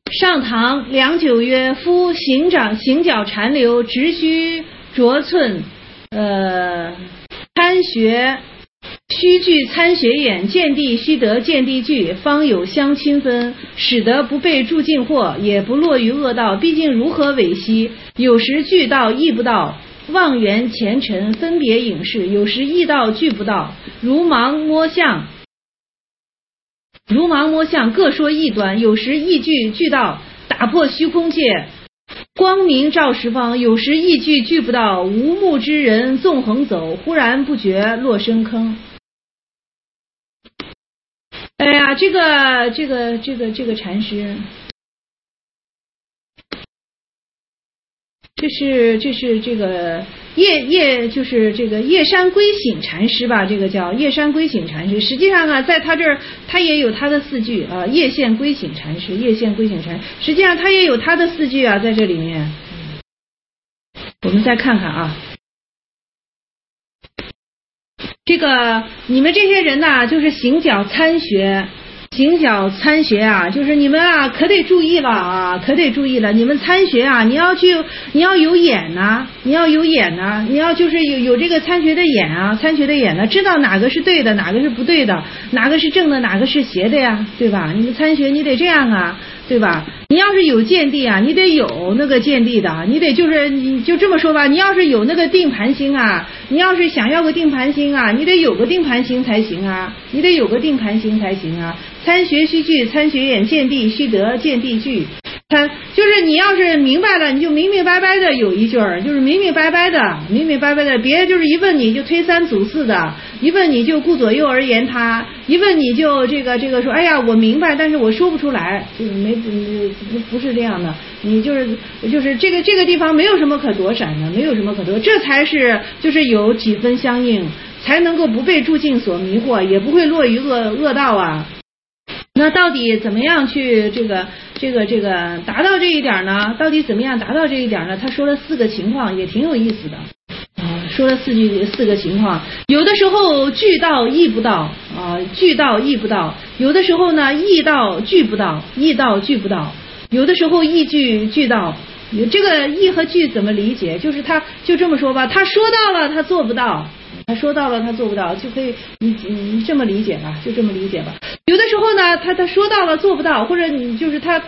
上堂良久曰：夫行脚禅流，直须着寸，参学须具参学眼，见地须得见地具，方有相亲分，使得不被诸境惑，也不落于恶道。毕竟如何违兮？有时具道亦不道，妄缘前尘，分别影视；有时亦道具不道，如盲摸象，各说异端；有时亦具道，打破虚空界，光明照十方；有时亦具不到，无目之人纵横走，忽然不觉落深坑。哎呀，这个禅师，这是这个就是这个叶山归省禅师吧，这个叫叶山归省禅师。实际上啊，在他这儿他也有他的四句啊，叶县归省禅师，实际上他也有他的四句啊，在这里面。我们再看看啊，这个你们这些人呐，就是行脚参学啊，就是你们啊，可得注意了啊，你们参学啊，你要有眼呐，你要就是有这个参学的眼呢，知道哪个是对的，哪个是不对的，哪个是正的，哪个是邪的呀，对吧？你们参学你得这样啊，对吧？你要是有见地啊，你得有那个见地的，你得你就这么说吧，你要是有那个定盘心啊，你要是想要个定盘心啊，你得有个定盘心才行啊，参学须具参学眼，见地须得见地具。就是你要是明白了，你就明明白白的有一句儿，就是明明白白的，别就是一问你就推三阻四的，一问你就顾左右而言他，一问你就这个说，哎呀我明白，但是我说不出来，就是不是这样的，你就是这个地方没有什么可躲闪的，这才是就是有几分相应，才能够不被诸境所迷惑，也不会落于恶道啊。那到底怎么样去这个达到这一点呢？他说了四个情况，也挺有意思的。说了四个情况，有的时候具道亦不道啊，有的时候呢亦道具不到，有的时候亦具道。这个亦和具怎么理解？就是他就这么说吧，他说到了他做不到，就可以你这么理解吧，有的时候呢他说到了做不到，或者你就是他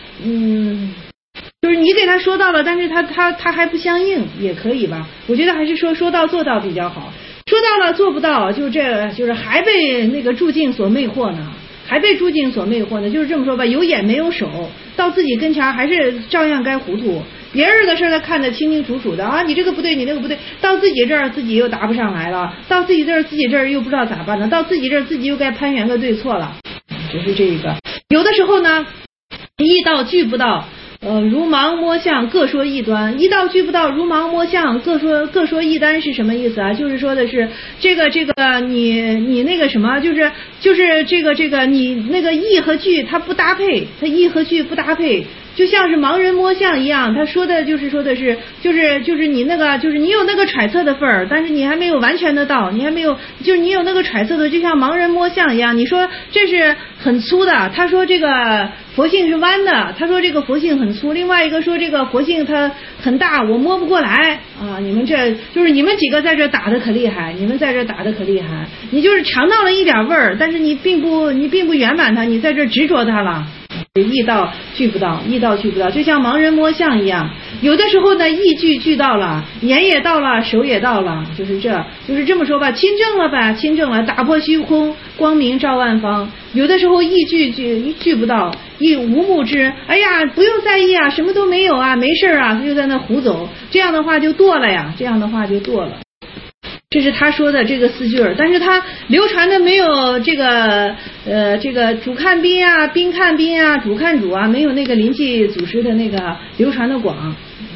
就是你给他说到了，但是他还不相应，也可以吧。我觉得还是说到做到比较好。说到了做不到，就是还被那个诸境所魅惑呢，就是这么说吧，有眼没有手，到自己跟前还是照样该糊涂。别人的事他看得清清楚楚的啊，你这个不对，你那个不对，到自己这儿自己又答不上来了，到自己这儿又不知道咋办了，到自己这儿自己又该攀援个对错了，就是这个。有的时候呢，亦道具不到。如盲摸象，各说异端。一道具不到，如盲摸象，各说异端是什么意思啊？就是说的是这个你那个什么，就是这个你那个义和具它不搭配，就像是盲人摸象一样。他说的是就是你那个就是你有那个揣测的份儿，但是你还没有完全的到，你有那个揣测的，就像盲人摸象一样。你说这是很粗的，他说这个佛性是弯的，他说这个佛性很粗，另外一个说这个佛性它很大，我摸不过来啊！你们这就是你们几个在这打得可厉害，你就是尝到了一点味儿，但是你并不圆满它，你在这执着它了。意道具不到，就像盲人摸象一样。有的时候呢，意具到了，眼也到了，手也到了，就是这么说吧，亲证了，打破虚空，光明照万方。有的时候意具不到，亦无目之，哎呀，不用在意啊，什么都没有啊，没事啊，他就在那胡走，这样的话就堕了呀，这是他说的这个四句儿，但是他流传的没有这个主看宾啊，宾看宾啊，主看主啊，没有那个临济祖师的那个流传的广。